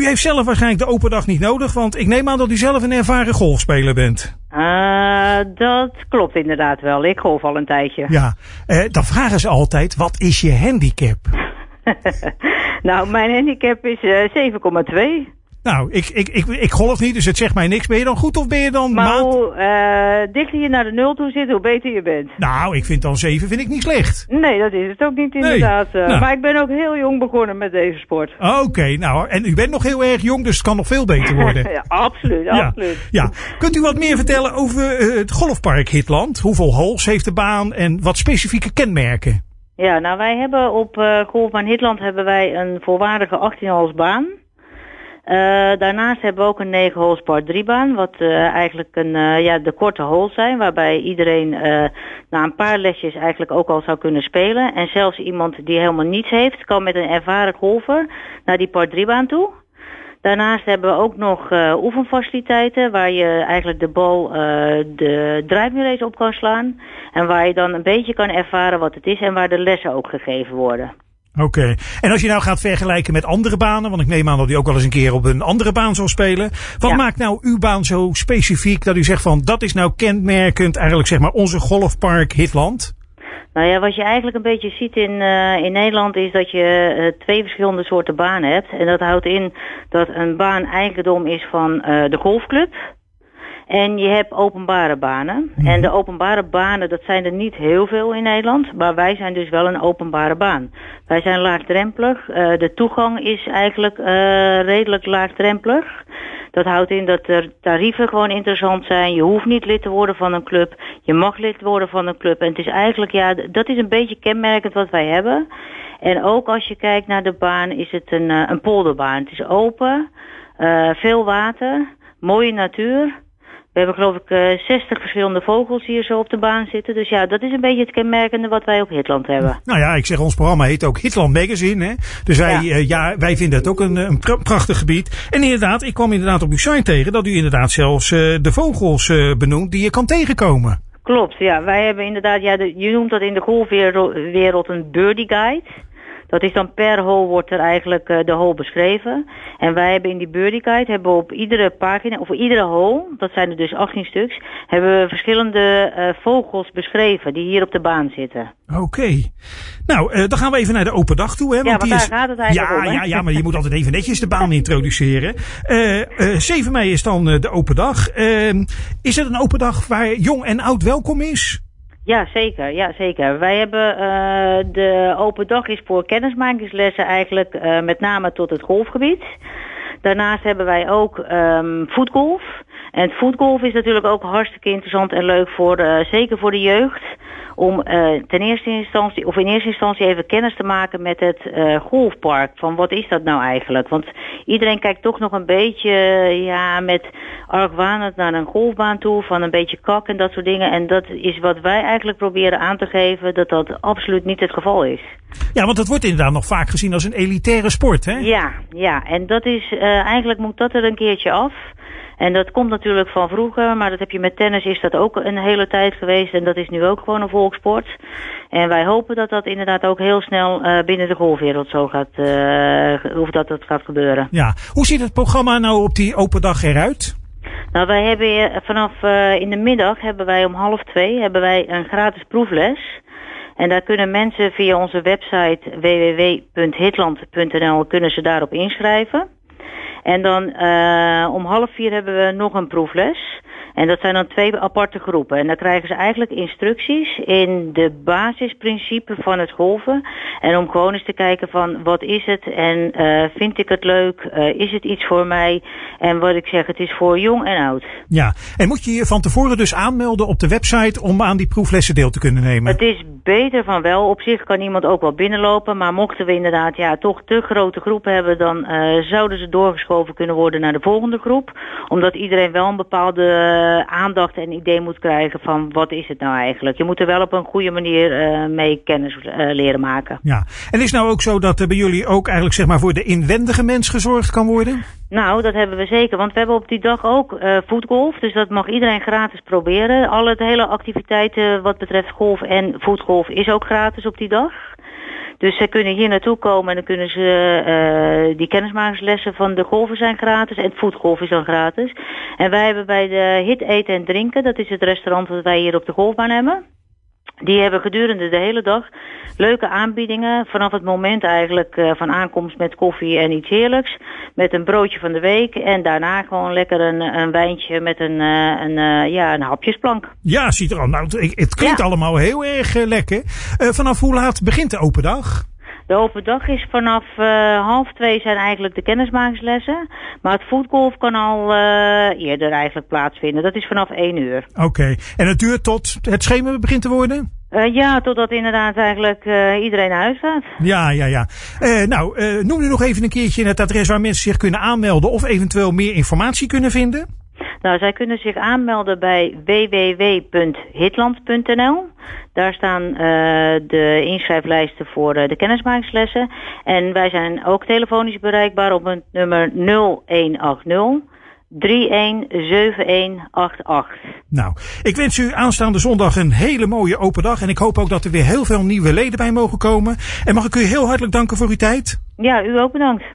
heeft zelf waarschijnlijk de open dag niet nodig, want ik neem aan dat u zelf een ervaren golfspeler bent. Dat klopt inderdaad wel. Ik golf al een tijdje. Ja, dan vragen ze altijd, wat is je handicap? Nou, mijn handicap is 7,2. Nou, ik golf niet, dus het zegt mij niks. Ben je dan goed of ben je dan maar hoe dichter je naar de 0 toe zit, hoe beter je bent. Nou, ik vind dan 7 vind ik niet slecht. Nee, dat is het ook niet inderdaad. Nou. Maar ik ben ook heel jong begonnen met deze sport. Oké, nou, en u bent nog heel erg jong, dus het kan nog veel beter worden. Ja, absoluut, absoluut. Ja. Kunt u wat meer vertellen over het golfpark Hitland? Hoeveel holes heeft de baan en wat specifieke kenmerken? Ja, nou wij hebben op golfbaan Hitland hebben wij een volwaardige 18 holes baan. Daarnaast hebben we ook een 9 holes par 3 baan, wat eigenlijk de korte holes zijn, waarbij iedereen na een paar lesjes eigenlijk ook al zou kunnen spelen. En zelfs iemand die helemaal niets heeft, kan met een ervaren golfer naar die par 3 baan toe. Daarnaast hebben we ook nog oefenfaciliteiten waar je eigenlijk de bal de driving range op kan slaan. En waar je dan een beetje kan ervaren wat het is en waar de lessen ook gegeven worden. Oké. En als je nou gaat vergelijken met andere banen, want ik neem aan dat u ook wel eens een keer op een andere baan zal spelen. Wat maakt nou uw baan zo specifiek dat u zegt van dat is nou kenmerkend eigenlijk zeg maar onze golfpark Hitland? Nou ja, wat je eigenlijk een beetje ziet in Nederland is dat je 2 verschillende soorten banen hebt. En dat houdt in dat een baan eigendom is van de golfclub. En je hebt openbare banen. En de openbare banen, dat zijn er niet heel veel in Nederland. Maar wij zijn dus wel een openbare baan. Wij zijn laagdrempelig. De toegang is eigenlijk redelijk laagdrempelig. Dat houdt in dat de tarieven gewoon interessant zijn. Je hoeft niet lid te worden van een club. Je mag lid worden van een club. En het is eigenlijk, ja, dat is een beetje kenmerkend wat wij hebben. En ook als je kijkt naar de baan is het een polderbaan. Het is open, veel water, mooie natuur. We hebben geloof ik 60 verschillende vogels hier zo op de baan zitten. Dus ja, dat is een beetje het kenmerkende wat wij op Hitland hebben. Nou ja, ik zeg ons programma heet ook Hitland Magazine. Hè? Dus wij vinden het ook een prachtig gebied. En inderdaad, ik kwam inderdaad op uw site tegen dat u inderdaad zelfs de vogels benoemt die je kan tegenkomen. Klopt, ja. Wij hebben inderdaad, je noemt dat in de golfwereld een birdie guide. Dat is dan per hole wordt er eigenlijk de hole beschreven. En wij hebben in die birdie guide hebben we op iedere pagina, of voor iedere hole, dat zijn er dus 18 stuks, hebben we verschillende vogels beschreven die hier op de baan zitten. Oké. Nou, dan gaan we even naar de open dag toe. Hè, want daar gaat het eigenlijk om. Ja, maar je moet altijd even netjes de baan introduceren. 7 mei is dan de open dag. Is het een open dag waar jong en oud welkom is? Ja, zeker. Wij hebben de open dag is voor kennismakingslessen eigenlijk met name tot het golfgebied. Daarnaast hebben wij ook voetgolf. En voetgolf is natuurlijk ook hartstikke interessant en leuk zeker voor de jeugd. Om in eerste instantie even kennis te maken met het golfpark. Van wat is dat nou eigenlijk? Want iedereen kijkt toch nog een beetje met argwanend naar een golfbaan toe. Van een beetje kak en dat soort dingen. En dat is wat wij eigenlijk proberen aan te geven. Dat absoluut niet het geval is. Ja, want het wordt inderdaad nog vaak gezien als een elitaire sport, hè? Ja. En dat is eigenlijk moet dat er een keertje af. En dat komt natuurlijk van vroeger, maar dat heb je met tennis is dat ook een hele tijd geweest. En dat is nu ook gewoon een volkssport. En wij hopen dat dat inderdaad ook heel snel binnen de golfwereld zo gaat, of dat gaat gebeuren. Ja, hoe ziet het programma nou op die open dag eruit? Nou, wij hebben vanaf in de middag hebben wij om 1:30 hebben wij een gratis proefles. En daar kunnen mensen via onze website www.hitland.nl kunnen ze daarop inschrijven. En dan om 3:30 hebben we nog een proefles. En dat zijn dan 2 aparte groepen. En dan krijgen ze eigenlijk instructies in de basisprincipe van het golven. En om gewoon eens te kijken van wat is het en vind ik het leuk? Is het iets voor mij? En wat ik zeg, het is voor jong en oud. Ja, en moet je je van tevoren dus aanmelden op de website om aan die proeflessen deel te kunnen nemen? Het is beter van wel. Op zich kan iemand ook wel binnenlopen. Maar mochten we inderdaad toch te grote groepen hebben, dan zouden ze doorgeschoven kunnen worden naar de volgende groep. Omdat iedereen wel een bepaalde aandacht en idee moet krijgen van wat is het nou eigenlijk. Je moet er wel op een goede manier mee kennis leren maken. Ja, en is nou ook zo dat bij jullie ook eigenlijk zeg maar voor de inwendige mens gezorgd kan worden? Nou, dat hebben we zeker, want we hebben op die dag ook voetgolf, dus dat mag iedereen gratis proberen. De hele activiteiten wat betreft golf en voetgolf is ook gratis op die dag. Dus zij kunnen hier naartoe komen en dan kunnen ze die kennismakingslessen van de golven zijn gratis en het voetgolf is dan gratis. En wij hebben bij de Hit Eten en Drinken, dat is het restaurant dat wij hier op de golfbaan hebben. Die hebben gedurende de hele dag leuke aanbiedingen. Vanaf het moment eigenlijk van aankomst met koffie en iets heerlijks. Met een broodje van de week. En daarna gewoon lekker een wijntje met een hapjesplank. Ja, ziet er al. Nou, het klinkt allemaal heel erg lekker. Vanaf hoe laat begint de open dag? De open dag is vanaf 1:30 zijn eigenlijk de kennismakingslessen. Maar het voetgolf kan al eerder eigenlijk plaatsvinden. Dat is vanaf 1:00. Oké. En het duurt tot het schema begint te worden? Ja, totdat inderdaad eigenlijk iedereen naar huis gaat. Ja. Noem nu nog even een keertje het adres waar mensen zich kunnen aanmelden of eventueel meer informatie kunnen vinden. Nou, zij kunnen zich aanmelden bij www.hitland.nl. Daar staan de inschrijflijsten voor de kennismakingslessen. En wij zijn ook telefonisch bereikbaar op het nummer 0180 317188. Nou, ik wens u aanstaande zondag een hele mooie open dag. En ik hoop ook dat er weer heel veel nieuwe leden bij mogen komen. En mag ik u heel hartelijk danken voor uw tijd? Ja, u ook bedankt.